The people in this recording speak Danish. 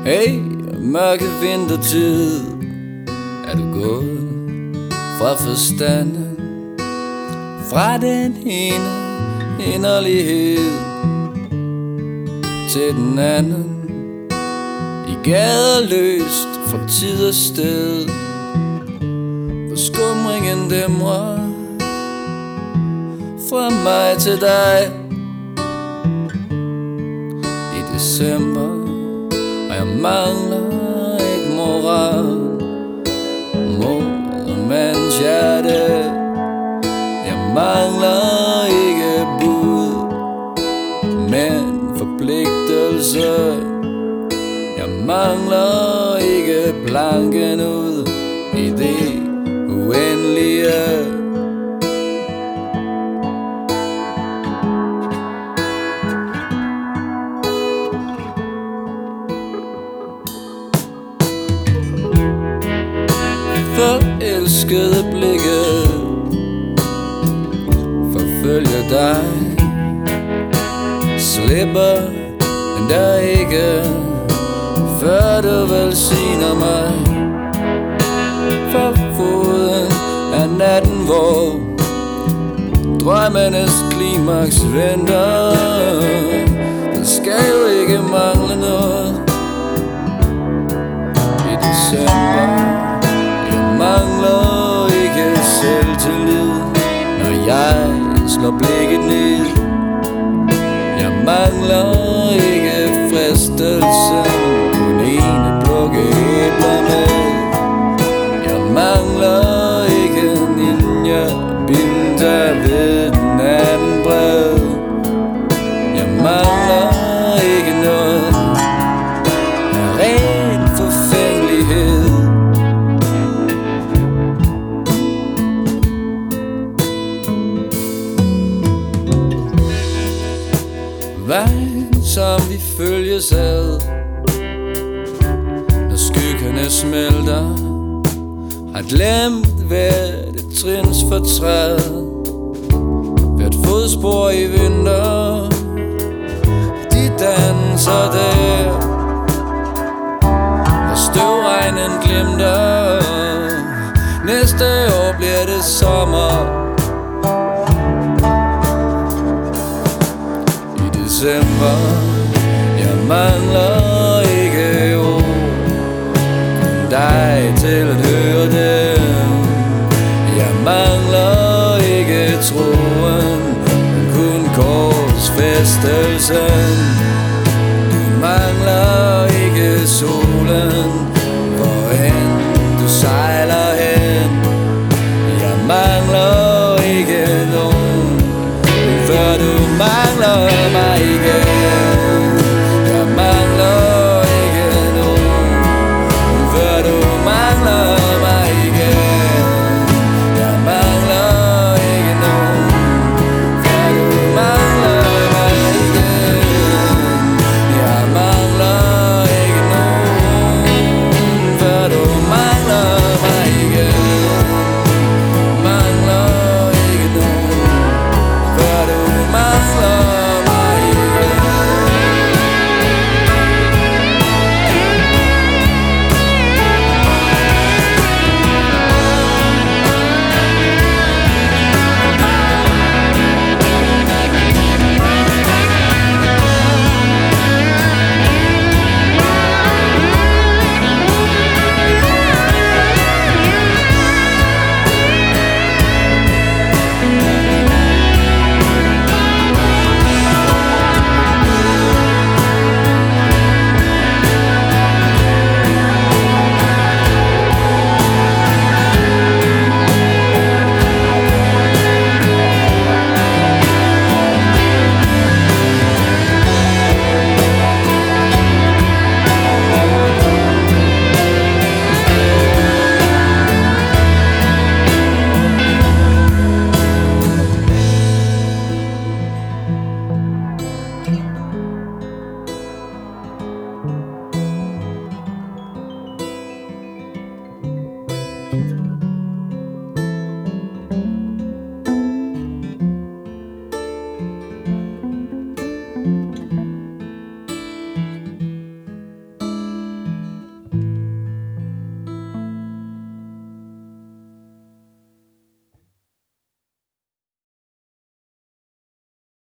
Hey, mørke vintertid, er du gået fra forstanden, fra den ene inderlighed til den anden, i gader løst fra tid og sted, hvor skumringen dæmrer fra mig til dig i december. Og jeg mangler ikke moral, mod mands hjerte. Jeg mangler ikke bud, men forpligtelse. Jeg mangler ikke planken ud i det uendelige. Forelskede blikke forfølger dig, slipper men der ikke, før du velsigner mig. For foden af natten, hvor drømmenes klimaks venter. Der skal jo ikke mangle noget i december. Mangler ikke selvtillid, når jeg slår blikket ned. Jeg mangler ikke fristelsen, kun en plukke æbler med. Jeg mangler ikke ninja binter ved den anden bred. Jeg mangler ikke noget af ren forfængelighed. Vejen, som vi følges ad, når skyggerne smelter, har glemt hvert et trins fortræd, hvert fodspor i vinter. De danser der, hvor støvregnen glimter. Næste år bliver det sommer. December, jeg mangler ikke ord, kun dig til at høre dem. Jeg mangler ikke troen, kun korsfæstelsen.